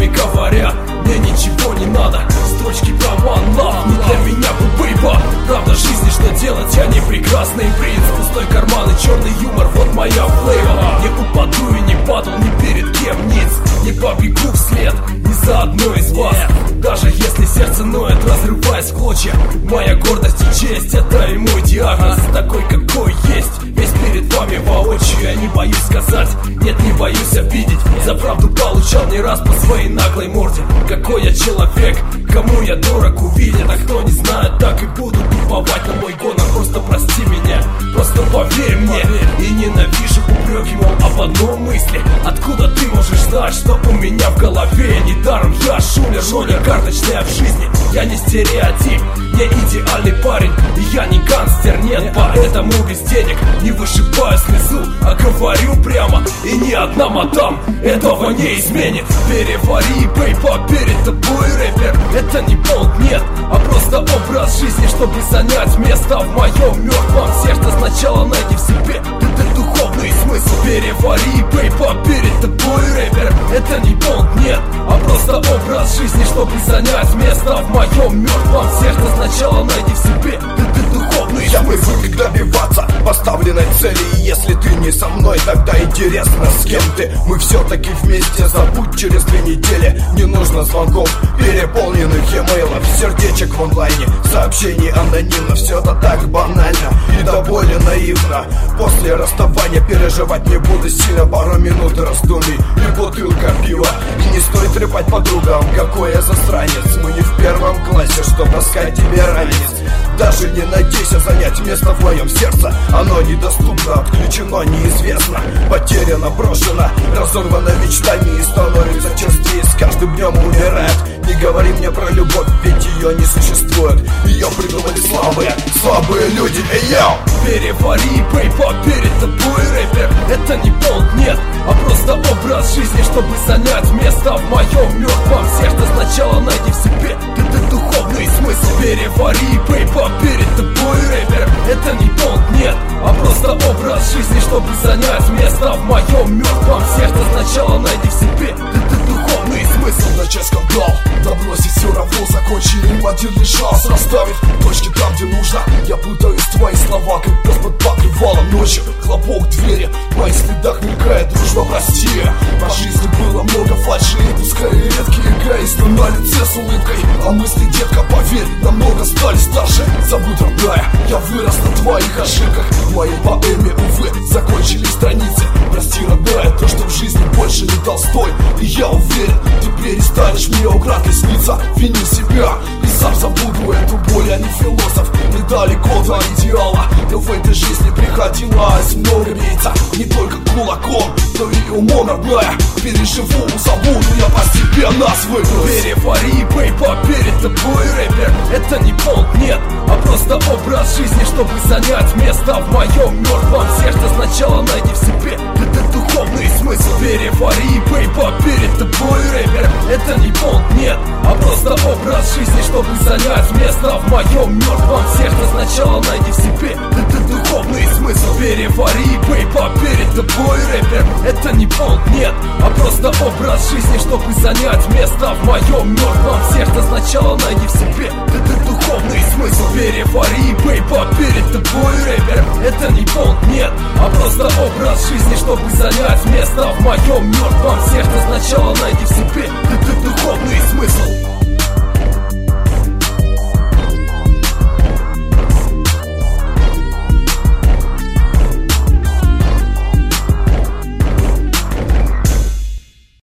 устами говорят, мне ничего не надо. Строчки про one love не для меня, бэйба. Правда жизни, что делать, я не прекрасный принц. Пустой карман и черный юмор, вот моя флейва. Не упаду и не падал ни перед кем, ниц. Не побегу вслед ни за одной из вас. Даже если сердце ноет, разрываясь в клочья. Моя гордость и честь, это и мой диагноз. Такой, какой есть, весь перед вами воочию. Я не боюсь сказать, нет, не боюсь обидеть. За правду получал не раз по своей наглой морде. Какой я человек, кому я дорог, увидят. А кто не знает, так и будут уповать на мой гонор. Просто прости меня, просто поверь мне. И ненавижу упреки, мол, об одной мысли. Откуда ты можешь знать, что у меня в голове? Недаром я шулер, но не карточная в жизни. Я не стереотип, не идеальный парень. И я не гангстер, нет, поэтому без денег не вышибаю слезу, а говорю прямо. И ни одна мадам этого не изменит. Перевари, бэйба, перед тобой рэпер. Это не полк, нет, а просто образ жизни, чтобы занять место в моем мертвом сердце. Сначала найди в себе духовный смысл. Перевари, бэйба, перед тобой рэпер. Это не полк, нет, а просто образ жизни, чтобы занять место в моем мертвом сердце. Сначала найди в себе духовный смысл. Я привык добиваться поставленной цели. И если ты не со мной, тогда интересно, с кем ты. Мы все-таки вместе, забудь через 2 недели. Не нужно звонков, переполненных емейлов, сердечек в онлайне, сообщений анонимно. Все это так банально и до боли наивно. После расставания переживать не буду сильно. Пару минут раздумий и бутылка пива. И не стоит трепать подругам, какой я засранец. Мы не в 1 классе, чтоб таскать тебе ранец. Даже не надейся занять место в моем сердце. Оно недоступно, отключено, неизвестно. Потеряно, брошено, разорвано мечтами и становится частей, с каждым днем умирает. Не говори мне про любовь, ведь ее не существует. Ее придумали слабые люди, эй, йоу! Перевари, бэйба, перед тобой рэпер. Это не полк, нет, а просто образ жизни, чтобы занять место в моем мертвом сердце. Сначала найди в себе духовный смысл. Перевари, бэйба, перед тобой рэпер. Это не полк, нет, а просто образ жизни, чтобы занять место в моем мертвом сердце. Сначала найди в себе духовный смысл. Начать скандал, набросить все равно, закончили им один лишь шанс. Расставить точки там, где нужно. Я путаюсь, твои слова, как пес под покрывалом ночью. Хлопок двери, в моих следах мелькает дружба, прости. На жизни было много фальши, пускай и редкие эгоисты на лице с улыбкой. А мысли, детка, поверь, намного стали старше. Забудь, родная, я вырос на твоих ошибках. В моей поэме, увы, закончились страницы. Прости, родная, то, что в жизни больше не Толстой. И я уверен, ты перестанешь мне украдкой сниться. Вини себя и сам забуду эту боль. Я не философ, недалеко до идеала. Но в этой жизни приходилось много биться. Не только кулаком, но и умом, родная. Переживу, забуду, я постепенно свыкнусь. Перевари, бэйба, перед тобой рэпер. Это не полк, нет, а просто образ жизни, чтобы занять место в моем мертвом сердце. Сначала найди в себе духовный смысл. Перевари, бэйба, перед тобой рэпер. Это не полк, нет, а просто образ жизни, чтобы занять место в моем мертвом сердце. Сначала найди в себе духовный смысл. Перевари, бэйба, перед тобой рэпер. Это не полк, нет, а просто образ жизни, чтобы занять место в моем мертвом сердце. Сначала найди в себе духовный смысл. Перевари, бэйба, перед тобой рэпер. Это не полк, нет, а просто образ жизни, чтобы занять место в моем мертвом сердце. Сначала найди в себе духовный смысл.